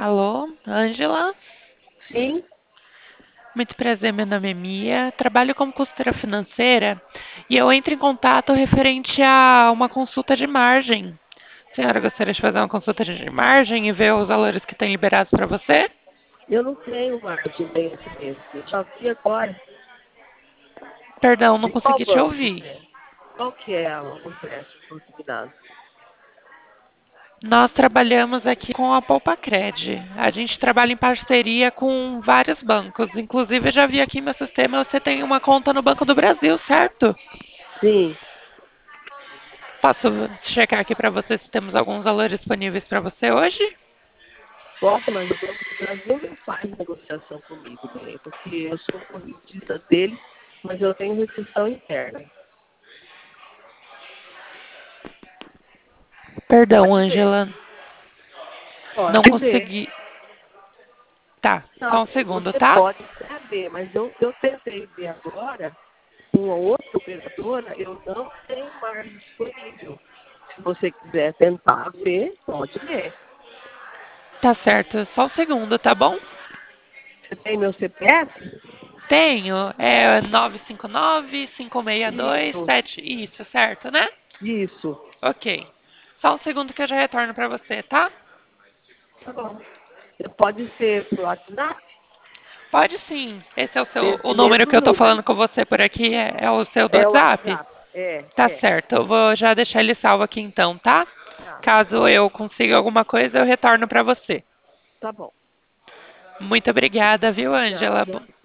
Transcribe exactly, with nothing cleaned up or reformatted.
Alô, Ângela? Sim, Muito prazer, meu nome é Mia. Trabalho como consultora financeira e eu entro em contato referente a uma consulta de margem. A senhora gostaria de fazer uma consulta de margem e ver os valores que têm liberados para você? eu não tenho margem bem esse mês. Eu só vi agora. Perdão, não De qual consegui te banco ouvir. você é? Qual que é o empréstimo consignado? Nós trabalhamos aqui com a Poupacred. A gente trabalha em parceria com vários bancos. Inclusive, eu já vi aqui no meu sistema, você tem uma conta no Banco do Brasil, certo? Sim, Posso checar aqui para você se temos alguns valores disponíveis para você hoje? posso, mas o Banco do Brasil não faz negociação comigo, bem, porque eu sou correntista deles, mas eu tenho restrição interna. Perdão, Pode ver. Ângela, não Pode ver. consegui. Tá, Não, só um segundo, você tá? pode até ver, mas eu, eu tentei ver agora, com a outra operadora, eu não tenho margem disponível. Se você quiser tentar ver, pode ver. Tá certo, só um segundo, tá bom? Você tem meu C P F? Tenho, é nove cinco nove, cinco seis dois, Isso, sete. Isso, certo, né? isso. Ok. Só um segundo que eu já retorno pra você, tá? Tá bom. Pode ser por WhatsApp, Pode sim. Esse é o seu, o desse número mesmo que eu tô número. falando com você por aqui é, é o seu do É o WhatsApp? WhatsApp. É, Tá é. certo, eu vou já deixar ele salvo aqui então, tá? Tá, Caso eu consiga alguma coisa, eu retorno pra você. tá bom. Muito obrigada, viu, De Ângela? nada.